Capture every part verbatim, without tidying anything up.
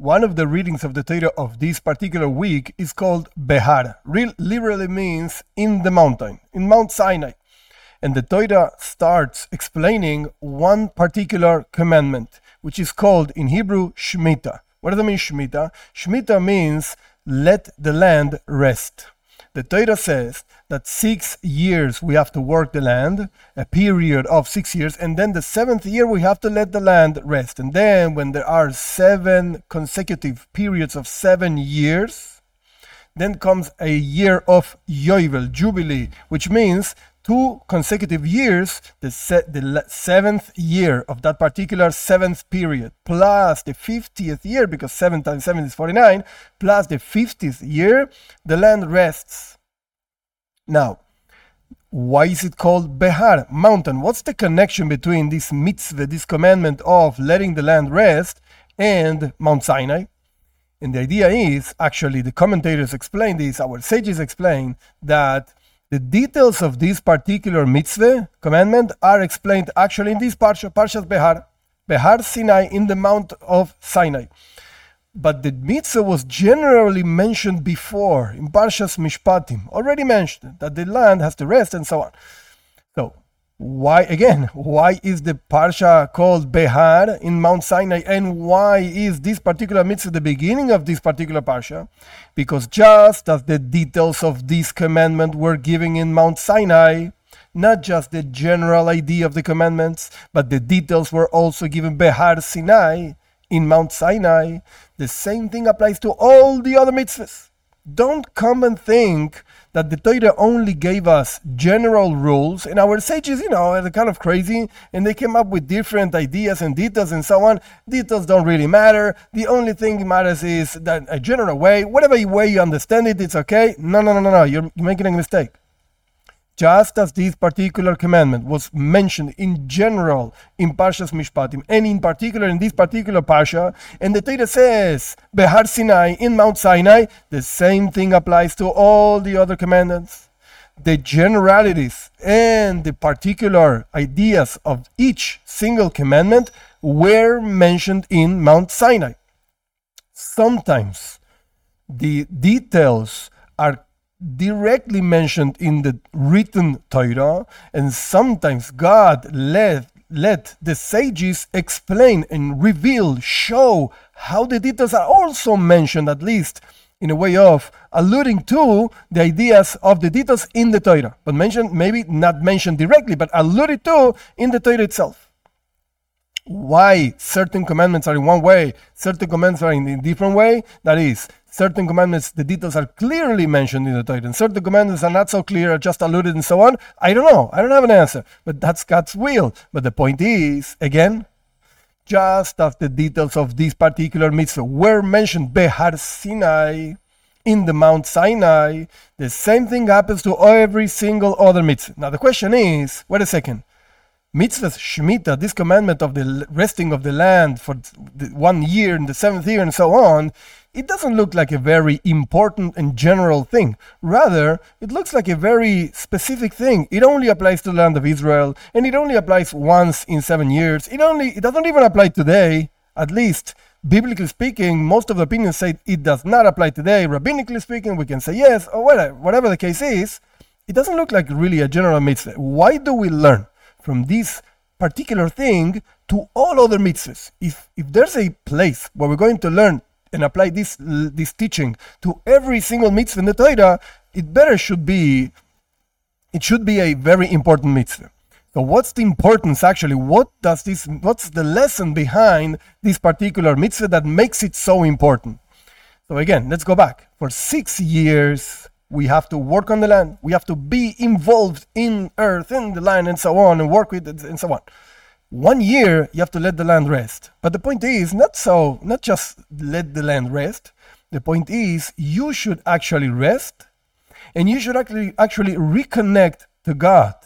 one of the readings of the Torah of this particular week is called Behar. Real, literally means in the mountain, in Mount Sinai. And the Torah starts explaining one particular commandment, which is called in Hebrew Shemitah. What does it mean, Shemitah? Shemitah means let the land rest. The Torah says that six years we have to work the land, a period of six years, and then the seventh year we have to let the land rest. And then when there are seven consecutive periods of seven years, then comes a year of Yovel, Jubilee, which means two consecutive years, the, se- the seventh year of that particular seventh period, plus the fiftieth year, because seven times seven is forty-nine, plus the fiftieth year, the land rests. Now, why is it called Behar, mountain? What's the connection between this mitzvah, this commandment of letting the land rest, and Mount Sinai? And the idea is, actually, the commentators explain this, our sages explain that the details of this particular mitzvah, commandment, are explained actually in this parsha, Parshas Behar, Behar Sinai, in the Mount of Sinai. But the mitzvah was generally mentioned before, in Parshas Mishpatim, already mentioned, that the land has to rest and so on. So, why, again, why is the parsha called Behar in Mount Sinai, and why is this particular mitzvah the beginning of this particular parsha? Because just as the details of this commandment were given in Mount Sinai, not just the general idea of the commandments, but the details were also given Behar Sinai in Mount Sinai, the same thing applies to all the other mitzvahs. Don't come and think that the Torah only gave us general rules, and our sages, you know, are kind of crazy, and they came up with different ideas and details and so on. Details don't really matter. The only thing that matters is that a general way, whatever way you understand it, it's okay. No, no, no, no, no, you're making a mistake. Just as this particular commandment was mentioned in general in Parshas Mishpatim, and in particular in this particular Parsha, and the Torah says, Behar Sinai, in Mount Sinai, the same thing applies to all the other commandments. The generalities and the particular ideas of each single commandment were mentioned in Mount Sinai. Sometimes the details are directly mentioned in the written Torah, and sometimes God let, let the sages explain and reveal, show how the details are also mentioned, at least in a way of alluding to the ideas of the details in the Torah, but mentioned, maybe not mentioned directly, but alluded to in the Torah itself. Why certain commandments are in one way, certain commandments are in a different way? That is, certain commandments, the details are clearly mentioned in the Torah, and certain commandments are not so clear, are just alluded and so on. I don't know. I don't have an answer, but that's God's will. But the point is, again, just as the details of this particular mitzvah were mentioned, Behar Sinai, in the Mount Sinai, the same thing happens to every single other mitzvah. Now the question is, wait a second. Mitzvah Shemitah, this commandment of the resting of the land for the one year and the seventh year and so on, it doesn't look like a very important and general thing. Rather, it looks like a very specific thing. It only applies to the land of Israel, and it only applies once in seven years. It only it doesn't even apply today, at least. Biblically speaking, most of the opinions say it does not apply today. Rabbinically speaking, we can say yes, or whatever, whatever the case is. It doesn't look like really a general mitzvah. Why do we learn from this particular thing to all other mitzvahs? If if there's a place where we're going to learn and apply this this teaching to every single mitzvah in the Torah, it better should be, it should be a very important mitzvah. So what's the importance actually? What does this, what's the lesson behind this particular mitzvah that makes it so important? So again, let's go back. For six years, we have to work on the land. We have to be involved in earth, in the land, and so on, and work with it, and so on. One year, you have to let the land rest. But the point is, not so, not just let the land rest. The point is, you should actually rest, and you should actually actually reconnect to God.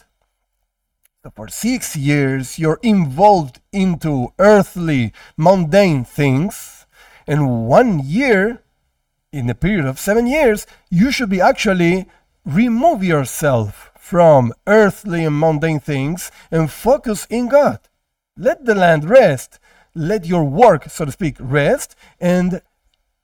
So for six years, you're involved into earthly, mundane things, and one year, in a period of seven years, you should be actually remove yourself from earthly and mundane things and focus in God. Let the land rest. Let your work, so to speak, rest, and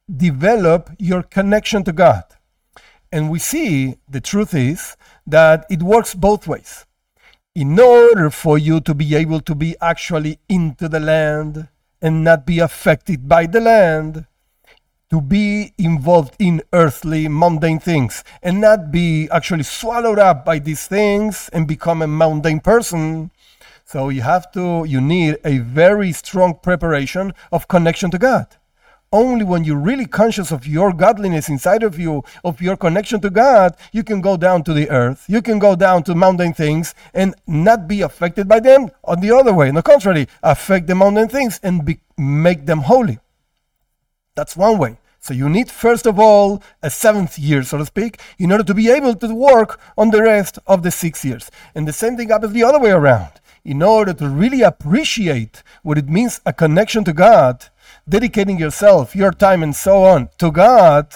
develop your connection to God. And we see the truth is that it works both ways. In order for you to be able to be actually into the land and not be affected by the land, to be involved in earthly, mundane things and not be actually swallowed up by these things and become a mundane person. So you have to, you need a very strong preparation of connection to God. Only when you're really conscious of your godliness inside of you, of your connection to God, you can go down to the earth, you can go down to mundane things and not be affected by them. On the other way, on the contrary, affect the mundane things and be, make them holy. That's one way. So you need, first of all, a seventh year, so to speak, in order to be able to work on the rest of the six years. And the same thing happens the other way around. In order to really appreciate what it means, a connection to God, dedicating yourself, your time, and so on to God,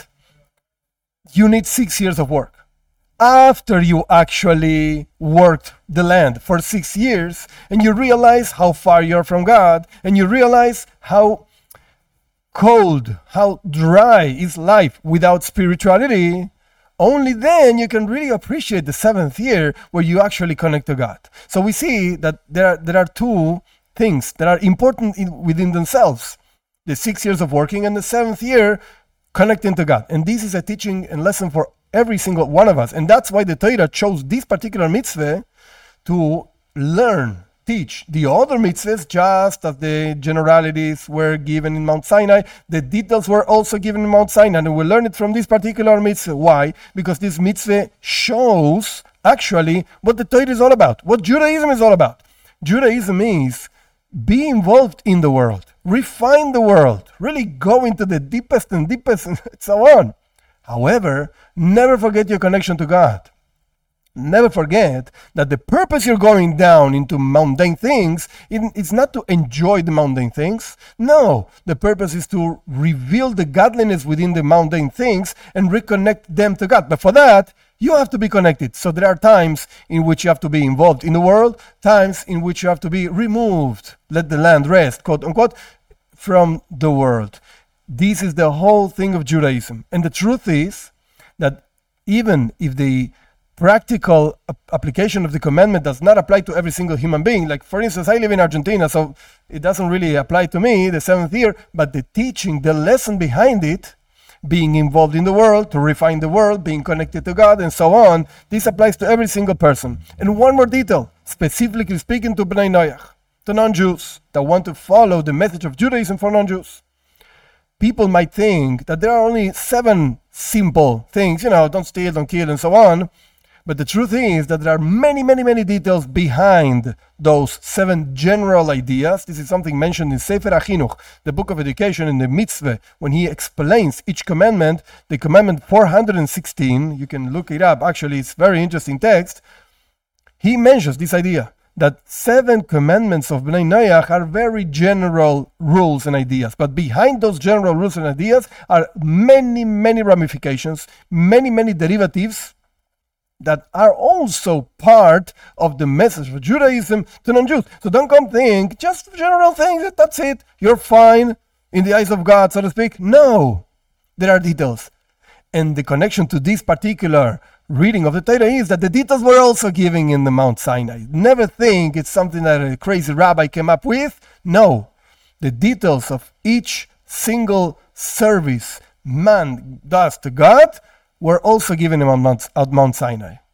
you need six years of work. After you actually worked the land for six years, and you realize how far you're from God, and you realize how cold, how dry is life without spirituality, only then you can really appreciate the seventh year where you actually connect to God. So we see that there are, there are two things that are important in, within themselves. The six years of working and the seventh year connecting to God. And this is a teaching and lesson for every single one of us. And that's why the Torah chose this particular mitzvah to learn, teach the other mitzvahs, just as the generalities were given in Mount Sinai. The details were also given in Mount Sinai, and we learn it from this particular mitzvah. Why? Because this mitzvah shows actually what the Torah is all about, what Judaism is all about. Judaism is be involved in the world, refine the world, really go into the deepest and deepest and so on. However, never forget your connection to God. Never forget that the purpose you're going down into mundane things is not to enjoy the mundane things. No, the purpose is to reveal the godliness within the mundane things and reconnect them to God. But for that, you have to be connected. So there are times in which you have to be involved in the world, times in which you have to be removed, let the land rest, quote unquote, from the world. This is the whole thing of Judaism. And the truth is that even if the practical application of the commandment does not apply to every single human being. Like, for instance, I live in Argentina, so it doesn't really apply to me, the seventh year, but the teaching, the lesson behind it, being involved in the world, to refine the world, being connected to God, and so on, this applies to every single person. And one more detail, specifically speaking to Bnei Noach, to non-Jews that want to follow the message of Judaism for non-Jews. People might think that there are only seven simple things, you know, don't steal, don't kill, and so on. But the truth is that there are many, many, many details behind those seven general ideas. This is something mentioned in Sefer HaChinuch, the book of education, in the mitzvah, when he explains each commandment, the commandment four hundred sixteen, you can look it up, actually it's very interesting text. He mentions this idea that seven commandments of Bnei Noach are very general rules and ideas. But behind those general rules and ideas are many, many ramifications, many, many derivatives that are also part of the message of Judaism to non-Jews. So don't come think, just general things, that's it, you're fine in the eyes of God, so to speak. No, there are details. And the connection to this particular reading of the Torah is that the details were also given in the Mount Sinai. Never think it's something that a crazy rabbi came up with. No, the details of each single service man does to God were also given him on Mount, at Mount Sinai.